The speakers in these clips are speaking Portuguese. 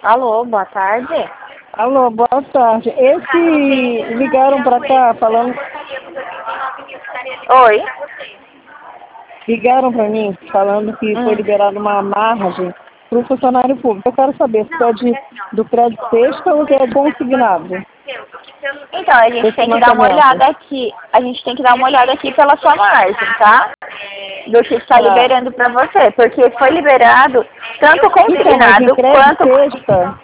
Alô, boa tarde. Alô, boa tarde. Ligaram para cá falando. Oi. Ligaram para mim falando que foi liberada uma margem para o funcionário público. Eu quero saber se é do crédito sexta ou se é consignado. Então, a gente Esse tem que dar uma financiamento. olhada aqui. A gente tem que dar uma olhada aqui pela sua margem, tá? Do que está liberando para você. Porque foi liberado tanto Então, mas em consignado crédito quanto... sexta.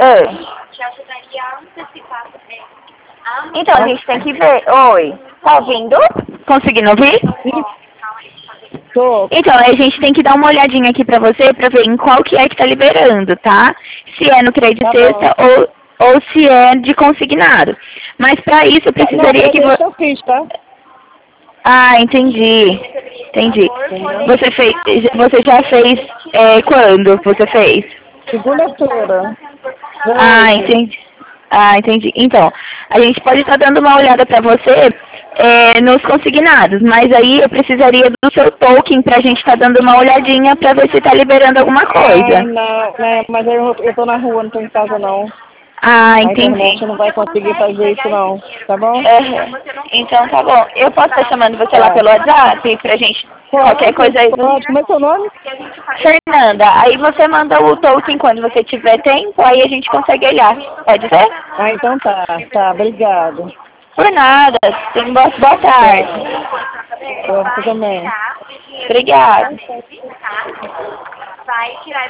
Então, a gente tem que ver. Oi. Tá ouvindo? Conseguindo ouvir? Tô. Então, a gente tem que dar uma olhadinha aqui pra você pra ver em qual que é que tá liberando, tá? Se é no crédito Tá sexta bom. ou se é de consignado. Mas pra isso eu Não, precisaria que crédito você... eu fiz, tá? Ah, entendi. Entendi. Entendeu? Você já fez quando você fez? Segunda-feira. Ah, Hoje. entendi. Ah, entendi. Então, a gente pode estar dando uma olhada para você nos consignados, mas aí eu precisaria do seu token para a gente estar dando uma olhadinha para ver se está liberando alguma Ai, coisa. não, né? Mas eu tô na rua, não tô em casa não. Ah, A internet entendi. não vai conseguir fazer isso não, tá bom? Então tá bom. Eu posso estar chamando você lá Tá. pelo WhatsApp pra gente qualquer Pode, coisa aí. pode. Como é seu nome? Fernanda, aí você manda o token quando você tiver tempo, aí a gente consegue olhar. Pode ser? Ah, então tá. Tá, obrigado. Por nada. Tenha boa tarde. Pra você também. Obrigada.